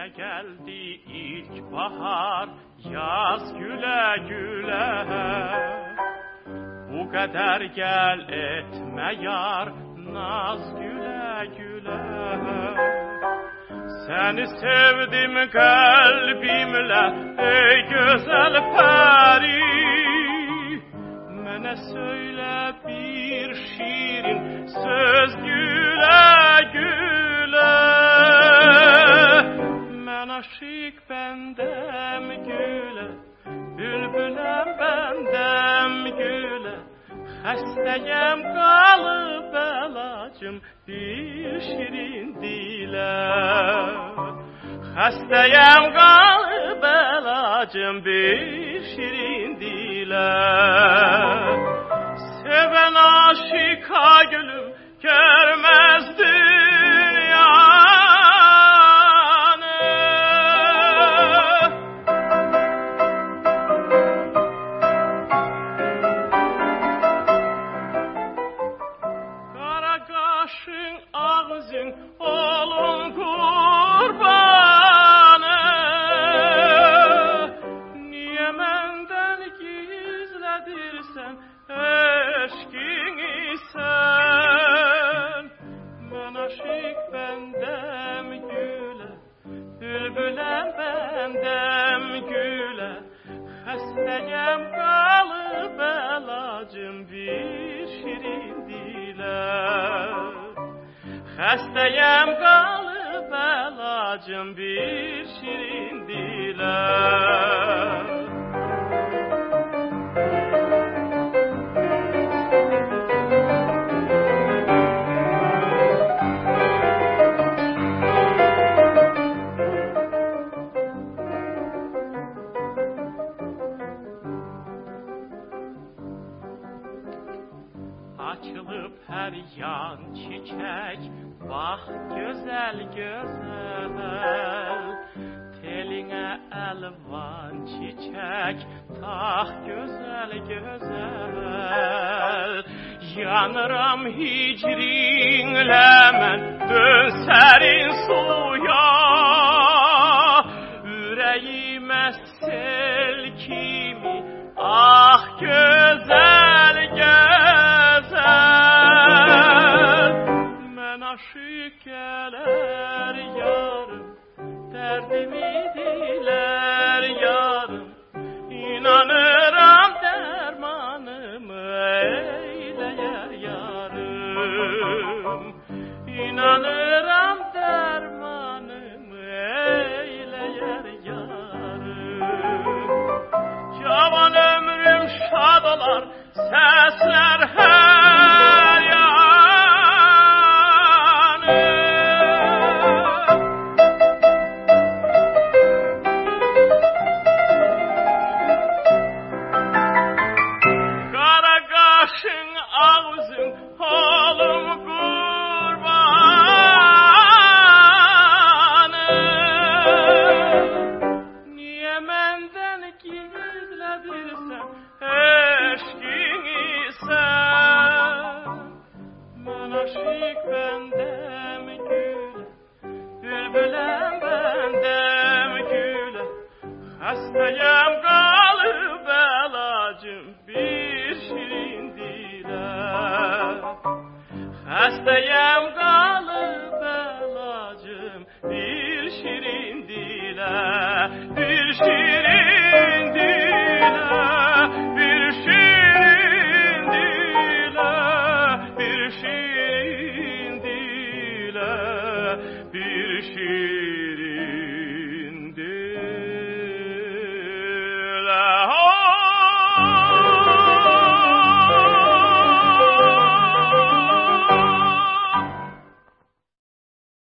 Yine geldi ilkbahar, yaz güle güle. Bu kadar gel etme yar, naz güle güle. Seni sevdim kalbimle ey güzel peri. Mene söyle bir şirin söz güle güle. Men aşık bendem güle, bülbülem bendem güle. Xəstəyəm qalıb əlacım bir şirin dilə. Xəstəyəm qalıb əlacım bir şirin dilə. Sevən aşıqa gülüm görməz dünyanı. Qara qaşın, ağzın olun qurbanı. Niyə məndən gizlədirsən eşkini sen? Mən aşık bəndəm gülə, bülbüləm bəndəm gülə. Xəstəyəm qalıb əlacım bir şirin dilə. Xəstəyəm qalıb əlacım bir şirin dilə. Açılıb hər yan çiçək, bax gözəl gözəl. Telinə əlvan çiçək, tax gözəl gözəl. Yanıram hicrinlə mən dön sərin suya. Ürəyimə sel kimi ah gözəl gözəl. Mən aşık gələr yarım, dərdimi dilər yarım. İnanıram dərmanımı eyləyər yarım. İnanıram dərmanımı eyləyər yarım. Cavan ömrüm şad olar, səslər hər yanı. Qara qaşın, ağzın olum qurbanı. Niyə məndən gizlədirsən eşkini sen? Mən aşık bəndəm gülə, bülbüləm bəndəm gülə. Xəstəyəm qalıb əlacım bir şirin dilə. Xəstəyəm